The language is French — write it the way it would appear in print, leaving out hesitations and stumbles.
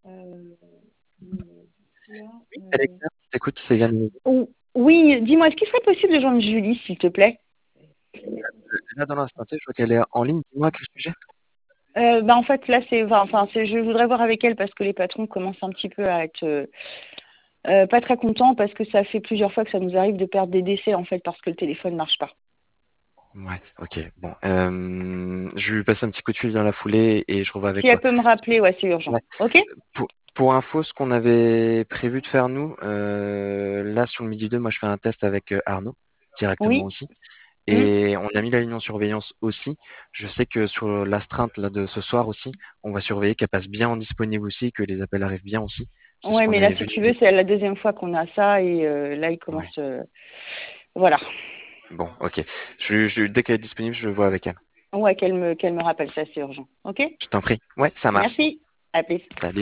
Euh, là, Oui, Alexa, je t'écoute, c'est Yann. oui, dis-moi, est-ce qu'il serait possible de joindre Julie, s'il te plaît? Là, dans l'instant T, je vois qu'elle est en ligne. Dis-moi à quel sujet. En fait, là, je voudrais voir avec elle parce que les patrons commencent un petit peu à être pas très contents parce que ça fait plusieurs fois que ça nous arrive de perdre des décès, en fait, parce que le téléphone marche pas. Ouais, ok. Bon, je vais lui passer un petit coup de fil dans la foulée et je revois avec Si elle toi. peut me rappeler, ouais, c'est urgent. Ouais. Ok? Pour info, ce qu'on avait prévu de faire nous, là sur le midi 2, moi je fais un test avec Arnaud directement Oui. aussi. Hmm. Et on a mis la ligne en surveillance aussi. Je sais que sur l'astreinte là de ce soir aussi, on va surveiller qu'elle passe bien en disponible aussi, que les appels arrivent bien aussi. C'est ce Ouais, qu'on mais là, avait si vu. tu veux, c'est la deuxième fois qu'on a ça et là, il Ouais. commence. Voilà. Bon, ok. Dès qu'elle est disponible, je le vois avec elle. Ouais, qu'elle me rappelle, ça, c'est urgent. Ok? Je t'en prie. Ouais, ça marche. Merci. À plus. Salut.